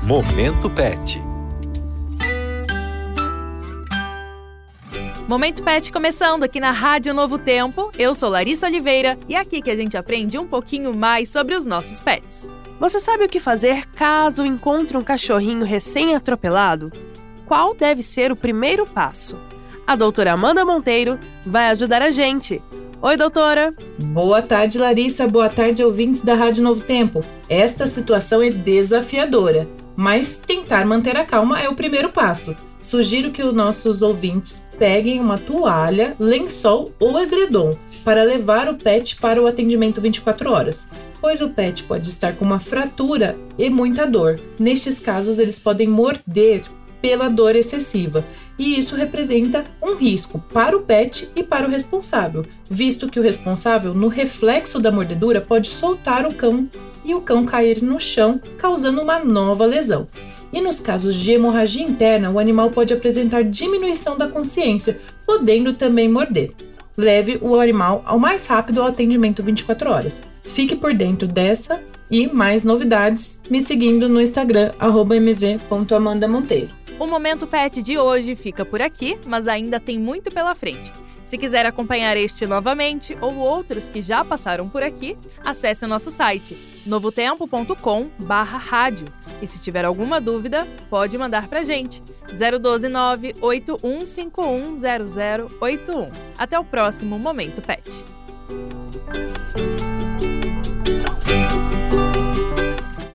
Momento Pet. Momento Pet começando aqui na Rádio Novo Tempo. Eu sou Larissa Oliveira e é aqui que a gente aprende um pouquinho mais sobre os nossos pets. Você sabe o que fazer caso encontre um cachorrinho recém-atropelado? Qual deve ser o primeiro passo? A doutora Amanda Monteiro vai ajudar a gente. Oi, doutora! Boa tarde, Larissa. Boa tarde, ouvintes da Rádio Novo Tempo. Esta situação é desafiadora, mas tentar manter a calma é o primeiro passo. Sugiro que os nossos ouvintes peguem uma toalha, lençol ou edredom para levar o pet para o atendimento 24 horas, pois o pet pode estar com uma fratura e muita dor. Nestes casos, eles podem morder pela dor excessiva, e isso representa um risco para o pet e para o responsável, visto que o responsável, no reflexo da mordedura, pode soltar o cão e o cão cair no chão, causando uma nova lesão. E nos casos de hemorragia interna, o animal pode apresentar diminuição da consciência, podendo também morder. Leve o animal ao mais rápido ao atendimento 24 horas. Fique por dentro dessa e mais novidades me seguindo no Instagram, @mv.amandamonteiro. O Momento Pet de hoje fica por aqui, mas ainda tem muito pela frente. Se quiser acompanhar este novamente ou outros que já passaram por aqui, acesse o nosso site novotempo.com/rádio. E se tiver alguma dúvida, pode mandar pra gente. 012 981510081. Até o próximo Momento Pet.